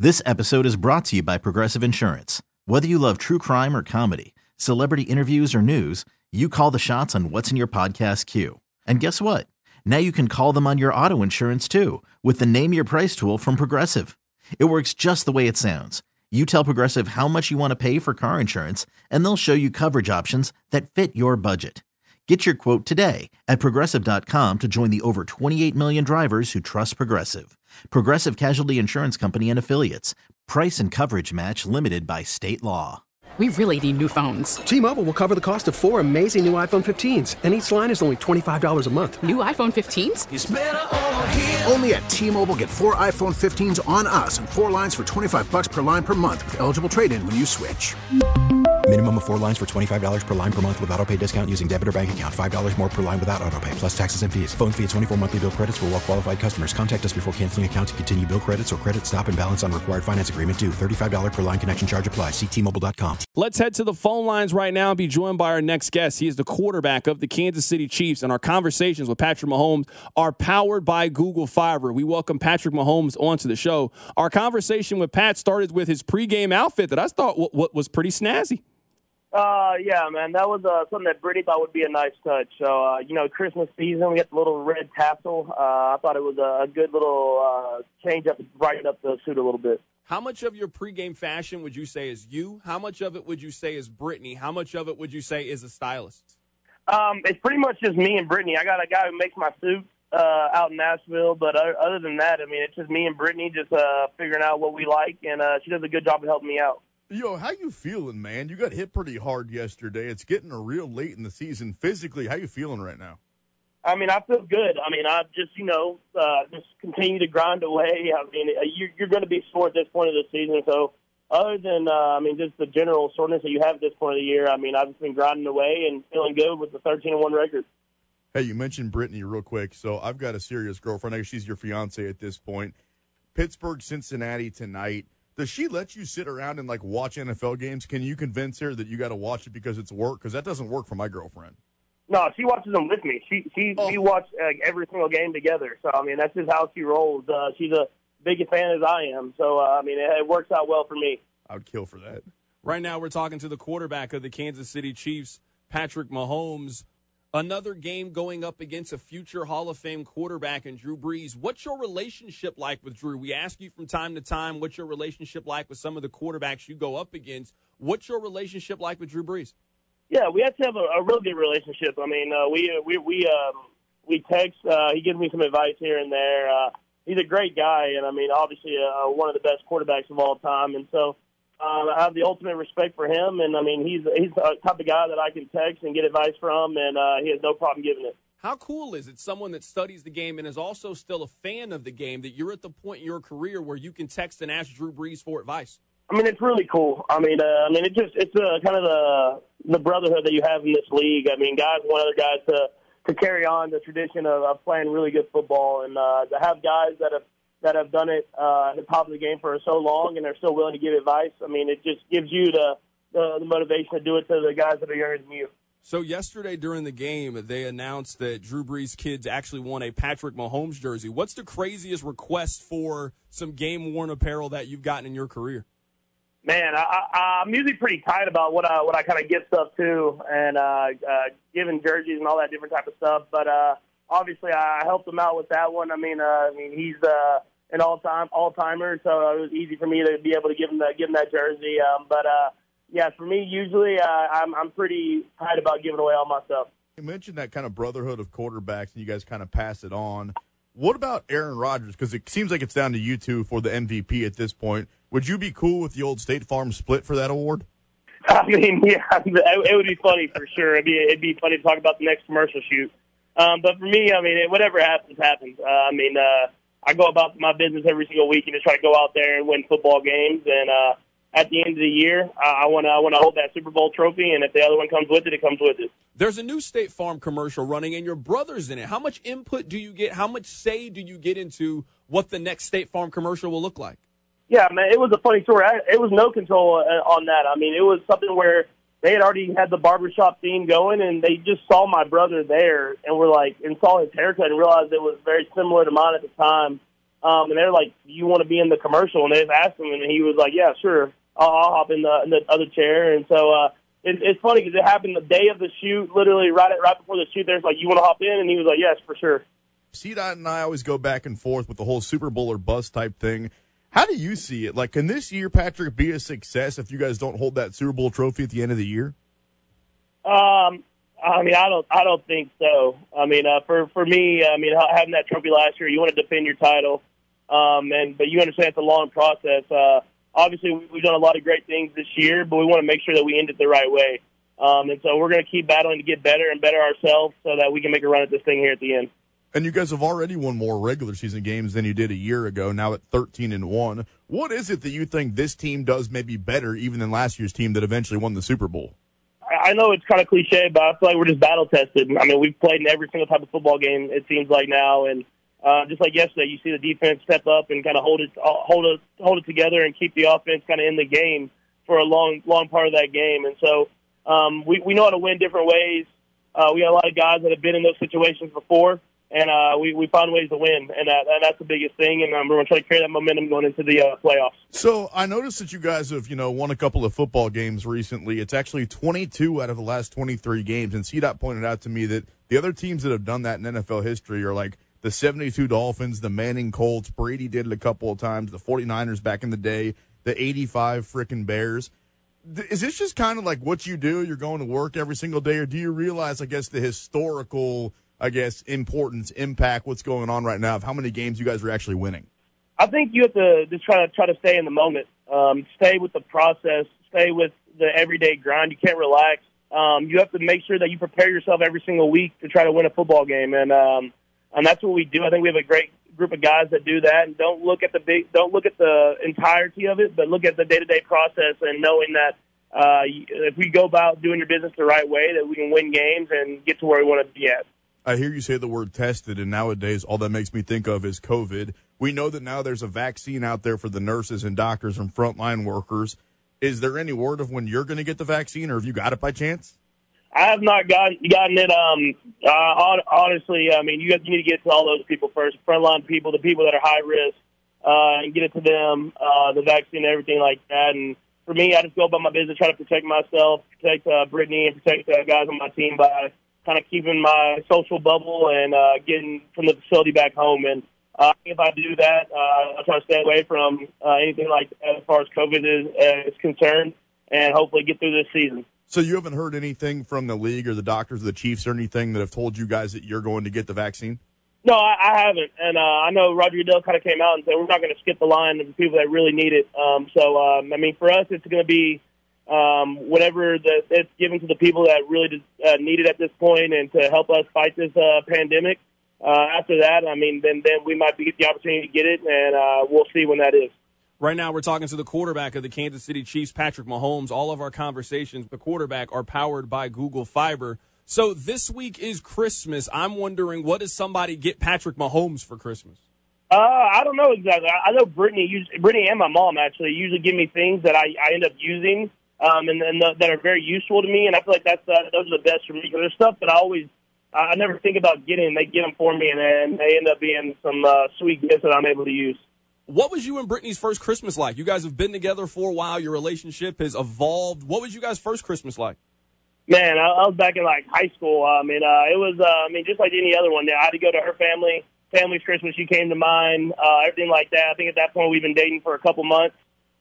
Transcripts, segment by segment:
This episode is brought to you by Progressive Insurance. Whether you love true crime or comedy, celebrity interviews or news, you call the shots on what's in your podcast queue. And guess what? Now you can call them on your auto insurance too with the Name Your Price tool from Progressive. It works just the way it sounds. You tell Progressive how much you want to pay for car insurance, and they'll show you coverage options that fit your budget. Get your quote today at Progressive.com to join the over 28 million drivers who trust Progressive. Progressive Casualty Insurance Company and Affiliates. Price and coverage match limited by state law. We really need new phones. T-Mobile will cover the cost of 4 amazing new iPhone 15s, and each line is only $25 a month. New iPhone 15s? It's better over here. Only at T-Mobile, get 4 iPhone 15s on us and 4 lines for $25 per line per month with eligible trade-in when you switch. Minimum of 4 lines for $25 per line per month with autopay discount using debit or bank account. $5 more per line without autopay, plus taxes and fees. Phone fee at 24 monthly bill credits for well-qualified customers. Contact us before canceling account to continue bill credits or credit stop and balance on required finance agreement due. $35 per line connection charge applies. See T-Mobile.com. Let's head to the phone lines right now and be joined by our next guest. He is the quarterback of the Kansas City Chiefs, and our conversations with Patrick Mahomes are powered by Google Fiber. We welcome Patrick Mahomes onto the show. Our conversation with Pat started with his pregame outfit that I thought was pretty snazzy. Yeah, man, that was something that Brittany thought would be a nice touch. So, Christmas season, we got the little red tassel. I thought it was a good little change up, brighten up the suit a little bit. How much of your pregame fashion would you say is you? How much of it would you say is Brittany? How much of it would you say is a stylist? It's pretty much just me and Brittany. I got a guy who makes my suit out in Nashville, but other than that, I mean, it's just me and Brittany just figuring out what we like, and she does a good job of helping me out. Yo, how you feeling, man? You got hit pretty hard yesterday. It's getting real late in the season. Physically, how you feeling right now? I mean, I feel good. I mean, I just, just continue to grind away. I mean, you're going to be sore at this point of the season. So other than, just the general soreness that you have at this point of the year, I mean, I've just been grinding away and feeling good with the 13-1 record. Hey, you mentioned Brittany real quick. So I've got a serious girlfriend. I guess she's your fiance at this point. Pittsburgh, Cincinnati tonight. Does she let you sit around and, watch NFL games? Can you convince her that you got to watch it because it's work? Because that doesn't work for my girlfriend. No, she watches them with me. We watch every single game together. So, I mean, that's just how she rolls. She's a big fan as I am. So, it works out well for me. I would kill for that. Right now we're talking to the quarterback of the Kansas City Chiefs, Patrick Mahomes. Another game going up against a future Hall of Fame quarterback in Drew Brees. What's your relationship like with Drew? We ask you from time to time, what's your relationship like with some of the quarterbacks you go up against? What's your relationship like with Drew Brees? Yeah, we have to have a really good relationship. I mean, we text. He gives me some advice here and there. He's a great guy, and I mean, obviously one of the best quarterbacks of all time. And so I have the ultimate respect for him. And I mean, he's the type of guy that I can text and get advice from, and he has no problem giving it. How cool is it, someone that studies the game and is also still a fan of the game, that you're at the point in your career where you can text and ask Drew Brees for advice? I mean, it's really cool. It's kind of the brotherhood that you have in this league. I mean, guys want other guys to carry on the tradition of playing really good football, and to have guys that have done it at the top of the game for so long and are still willing to give advice. I mean, it just gives you the motivation to do it to the guys that are younger than you. So yesterday during the game, they announced that Drew Brees' kids actually won a Patrick Mahomes jersey. What's the craziest request for some game-worn apparel that you've gotten in your career? Man, I'm usually pretty tight about what I kind of give stuff to, and giving jerseys and all that different type of stuff. But obviously, I helped him out with that one. I mean, he's an all-timer, so it was easy for me to be able to give him that jersey. Yeah, for me, usually I'm pretty tight about giving away all my stuff. You mentioned that kind of brotherhood of quarterbacks, and you guys kind of pass it on. What about Aaron Rodgers? Because it seems like it's down to you two for the MVP at this point. Would you be cool with the old State Farm split for that award? I mean, yeah, it would be funny for sure. It'd be funny to talk about the next commercial shoot. But for me, I mean, whatever happens, happens. I go about my business every single week and just try to go out there and win football games. And at the end of the year, I want to hold that Super Bowl trophy. And if the other one comes with it, it comes with it. There's a new State Farm commercial running, and your brother's in it. How much input do you get? How much say do you get into what the next State Farm commercial will look like? Yeah, man, it was a funny story. It was no control on that. I mean, it was something where they had already had the barbershop theme going, and they just saw my brother there and saw his haircut and realized it was very similar to mine at the time. And they're like, "Do you want to be in the commercial?" And they just asked him, and he was like, "Yeah, sure, I'll hop in the other chair." And so it's funny because it happened the day of the shoot, literally right before the shoot. There's like, "You want to hop in?" And he was like, "Yes, for sure." CDOT and I always go back and forth with the whole Super Bowl or bust type thing. How do you see it? Like, can this year, Patrick, be a success if you guys don't hold that Super Bowl trophy at the end of the year? I mean, I don't think so. I mean, for me, I mean, having that trophy last year, you want to defend your title, but you understand it's a long process. Obviously, we've done a lot of great things this year, but we want to make sure that we end it the right way. And so we're going to keep battling to get better and better ourselves so that we can make a run at this thing here at the end. And you guys have already won more regular season games than you did a year ago, now at 13-1. What is it that you think this team does maybe better even than last year's team that eventually won the Super Bowl? I know it's kind of cliche, but I feel like we're just battle-tested. I mean, we've played in every single type of football game, it seems like now, and just like yesterday, you see the defense step up and kind of hold it together and keep the offense kind of in the game for a long part of that game. And so we know how to win different ways. We got a lot of guys that have been in those situations before, and we found ways to win, and that's the biggest thing. And we're going to try to carry that momentum going into the playoffs. So I noticed that you guys have, won a couple of football games recently. It's actually 22 out of the last 23 games, and CDOT pointed out to me that the other teams that have done that in NFL history are like the 72 Dolphins, the Manning Colts, Brady did it a couple of times, the 49ers back in the day, the 85 frickin' Bears. Is this just kind of like what you do? You're going to work every single day, or do you realize, I guess, the historical importance, impact, what's going on right now of how many games you guys are actually winning? I think you have to just try to stay in the moment, stay with the process, stay with the everyday grind. You can't relax. You have to make sure that you prepare yourself every single week to try to win a football game, and that's what we do. I think we have a great group of guys that do that, and don't look at the entirety of it, but look at the day-to-day process and knowing that if we go about doing your business the right way, that we can win games and get to where we want to be at. I hear you say the word tested, and nowadays all that makes me think of is COVID. We know that now there's a vaccine out there for the nurses and doctors and frontline workers. Is there any word of when you're going to get the vaccine, or have you got it by chance? I have not gotten it. Honestly, I mean, you need to get to all those people first, frontline people, the people that are high risk, and get it to them, the vaccine and everything like that. And for me, I just go about my business, try to protect myself, protect Brittany, and protect the guys on my team by kind of keeping my social bubble and getting from the facility back home. And if I do that, I'll try to stay away from anything like that as far as COVID is concerned, and hopefully get through this season. So you haven't heard anything from the league or the doctors or the Chiefs or anything that have told you guys that you're going to get the vaccine? No, I haven't. And I know Roger Goodell kind of came out and said we're not going to skip the line of the people that really need it. I mean, for us, it's going to be whatever it's given to the people that really need it at this point and to help us fight this pandemic. After that, I mean, then we might get the opportunity to get it, and we'll see when that is. Right now, we're talking to the quarterback of the Kansas City Chiefs, Patrick Mahomes. All of our conversations, the quarterback, are powered by Google Fiber. So this week is Christmas. I'm wondering, what does somebody get Patrick Mahomes for Christmas? I don't know exactly. I know Brittany and my mom actually usually give me things that I end up using and that are very useful to me, and I feel like those are the best for me because there's stuff that I never think about getting. They get them for me, and then they end up being some sweet gifts that I'm able to use. What was you and Brittany's first Christmas like? You guys have been together for a while. Your relationship has evolved. What was you guys' first Christmas like? Man, I was back in like high school. It was just like any other one. I had to go to her family's Christmas. She came to mine, everything like that. I think at that point we've been dating for a couple months,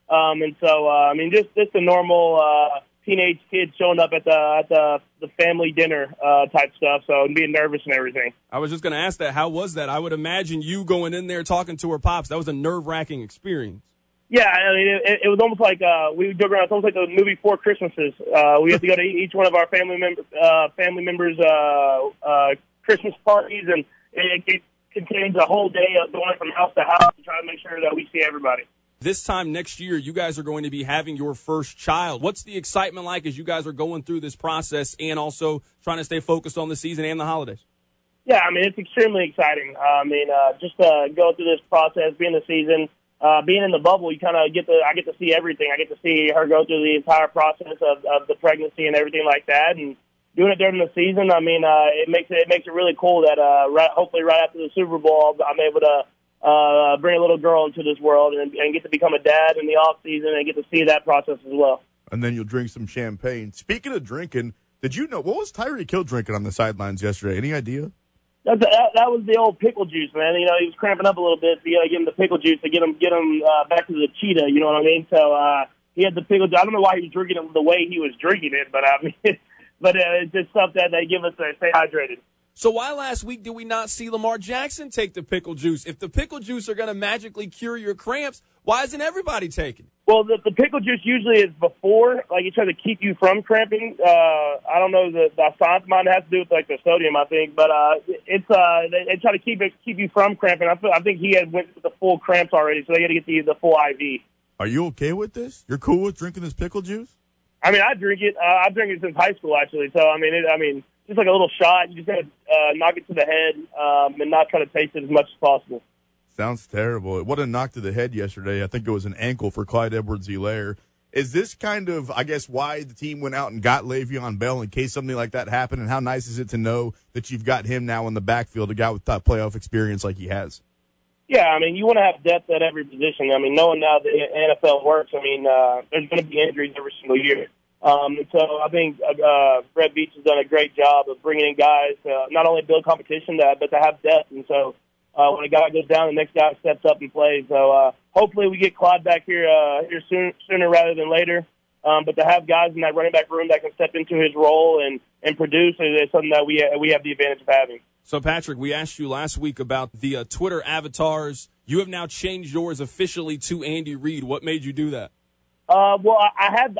just the normal teenage kids showing up at the family dinner type stuff. So and being nervous and everything. I was just going to ask that. How was that? I would imagine you going in there talking to her pops. That was a nerve-wracking experience. Yeah, I mean, it was almost like we would go around. It's almost like the movie Four Christmases. We had to go to each one of our family members' Christmas parties, and it contains a whole day of going from house to house to try to make sure that we see everybody. This time next year, you guys are going to be having your first child. What's the excitement like as you guys are going through this process and also trying to stay focused on the season and the holidays? Yeah, I mean, it's extremely exciting. Just go through this process, being the season. Being in the bubble, I get to see everything. I get to see her go through the entire process of the pregnancy and everything like that. And doing it during the season, it makes it really cool that hopefully right after the Super Bowl, I'm able to bring a little girl into this world and get to become a dad in the off season and get to see that process as well. And then you'll drink some champagne. Speaking of drinking, did you know what was Tyreek Hill drinking on the sidelines yesterday? Any idea? That was the old pickle juice, man. You know, he was cramping up a little bit, so you got to give him the pickle juice to get him back to the cheetah. You know what I mean? So he had the pickle juice. I don't know why he was drinking it the way he was drinking it, but I mean, it's just stuff that they give us to stay hydrated. So why last week did we not see Lamar Jackson take the pickle juice? If the pickle juice are going to magically cure your cramps, why isn't everybody taking it? Well, the pickle juice usually is before, like it tries to keep you from cramping. I don't know the science behind it has to do with like the sodium, I think, but it's they try to keep you from cramping. I think he had went with the full cramps already, so they got to get the full IV. Are you okay with this? You're cool with drinking this pickle juice? I mean, I drink it. I've drank it since high school, actually. So I mean, just like a little shot. You just got to knock it to the head and not try to taste it as much as possible. Sounds terrible. What a knock to the head yesterday. I think it was an ankle for Clyde Edwards-Helaire. Is this kind of, I guess, why the team went out and got Le'Veon Bell in case something like that happened? And how nice is it to know that you've got him now in the backfield, a guy with playoff experience like he has? Yeah, I mean, you want to have depth at every position. I mean, knowing now the NFL works, I mean, there's going to be injuries every single year. And so I think Brett Veach has done a great job of bringing in guys to not only build competition, but to have depth. And so when a guy goes down, the next guy steps up and plays. So hopefully we get Clyde back here sooner rather than later. But to have guys in that running back room that can step into his role and produce is something that we have the advantage of having. So, Patrick, we asked you last week about the Twitter avatars. You have now changed yours officially to Andy Reid. What made you do that? Well, I had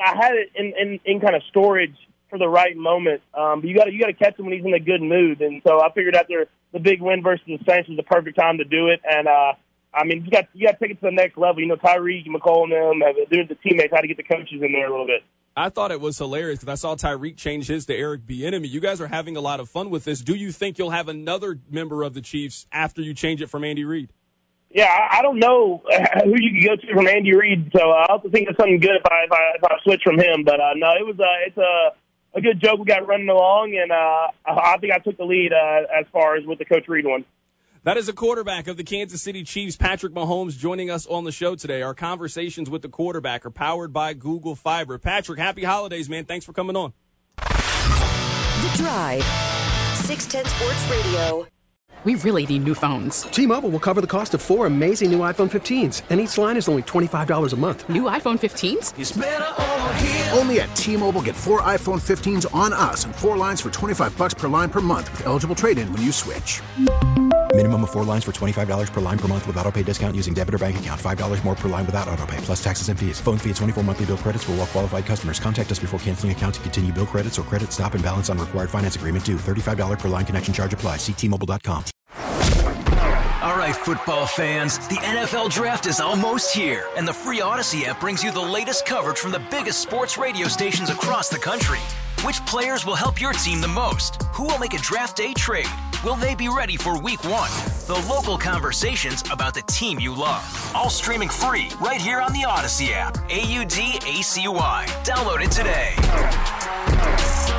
it in kind of storage for the right moment. But you got to catch him when he's in a good mood, and so I figured after the big win versus the Saints was the perfect time to do it. And I mean, you got to take it to the next level. You know, Tyreek, McCall, and them have doing the teammates how to get the coaches in there a little bit. I thought it was hilarious because I saw Tyreek change his to Eric Bieniemy. You guys are having a lot of fun with this. Do you think you'll have another member of the Chiefs after you change it from Andy Reid? Yeah, I don't know who you can go to from Andy Reid, so I also think it's something good if I switch from him. But no, it's a good joke we got running along, and I think I took the lead as far as with the Coach Reid one. That is a quarterback of the Kansas City Chiefs, Patrick Mahomes, joining us on the show today. Our conversations with the quarterback are powered by Google Fiber. Patrick, happy holidays, man. Thanks for coming on. The Drive, 610 Sports Radio. We really need new phones. T-Mobile will cover the cost of 4 amazing new iPhone 15s, and each line is only $25 a month. New iPhone 15s? It's better over here. Only at T-Mobile, get 4 iPhone 15s on us and 4 lines for $25 per line per month with eligible trade-in when you switch. Minimum of 4 lines for $25 per line per month with autopay discount using debit or bank account. $5 more per line without autopay, plus taxes and fees. Phone fee at 24 monthly bill credits for well-qualified customers. Contact us before canceling account to continue bill credits or credit stop and balance on required finance agreement due. $35 per line connection charge applies. See T-Mobile.com. All right, football fans, the NFL Draft is almost here, and the free Odyssey app brings you the latest coverage from the biggest sports radio stations across the country. Which players will help your team the most? Who will make a draft day trade? Will they be ready for Week 1? The local conversations about the team you love. All streaming free right here on the Odyssey app. AUDACY. Download it today.